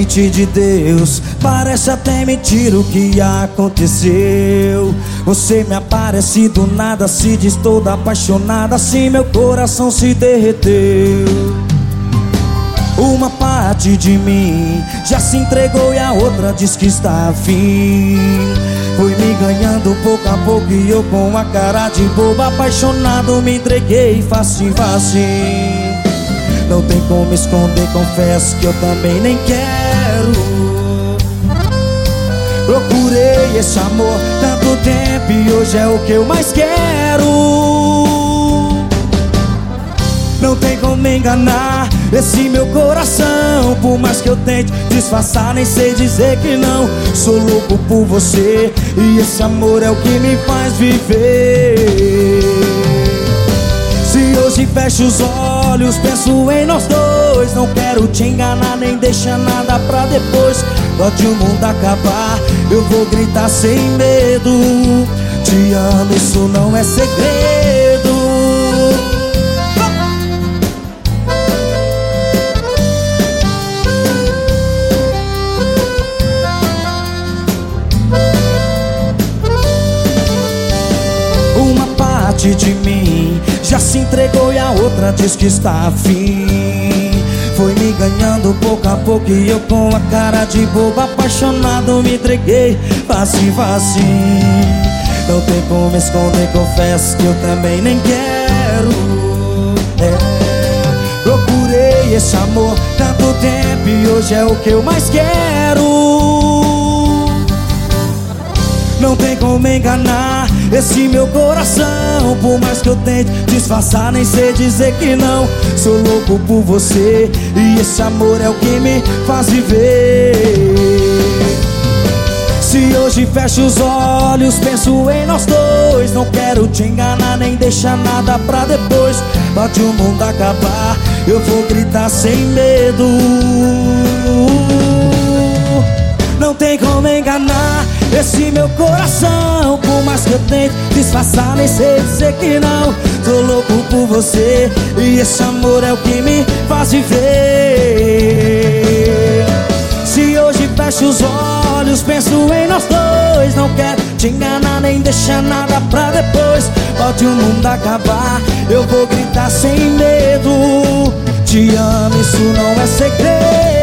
presente de Deus. Parece até mentira o que aconteceu. Você me aparece do nada, se diz toda apaixonada, assim meu coração se derreteu. Uma parte de mim já se entregou e a outra diz que está afim. Foi me ganhando pouco a pouco e eu com a cara de bobo, apaixonado, me entreguei facinho, facinho. Não tem como esconder, confesso que eu também nem quero. Procurei esse amor tanto tempo e hoje é o que eu mais quero. Não tem como me enganar esse meu coração. Por mais que eu tente disfarçar, nem sei dizer que não. Sou louco por você e esse amor é o que me faz viver. Se hoje fecho os olhos, penso em nós dois. Não quero te enganar, nem deixar nada pra depois. Pode o mundo acabar, eu vou gritar sem medo. Te amo, isso não é segredo. Uma parte de mim já se entregou e a outra diz que está afim. Foi me ganhando pouco a pouco e eu com a cara de bobo, apaixonado, me entreguei facinho, facinho. Não tem como esconder, confesso que eu também nem quero. Procurei esse amor tanto tempo e hoje é o que eu mais quero. Não tem como me enganar esse meu coração. Por mais que eu tente disfarçar, nem sei dizer que não. Sou louco por você e esse amor é o que me faz viver. Se hoje fecho os olhos, penso em nós dois. Não quero te enganar, nem deixar nada pra depois. Pode o mundo acabar, eu vou gritar sem medo. Não tem como enganar esse meu coração. Por mais que eu tente disfarçar, nem sei dizer que não. Tô louco por você e esse amor é o que me faz viver. Se hoje fecho os olhos, penso em nós dois. Não quero te enganar, nem deixar nada pra depois. Pode o mundo acabar, eu vou gritar sem medo. Te amo, isso não é segredo.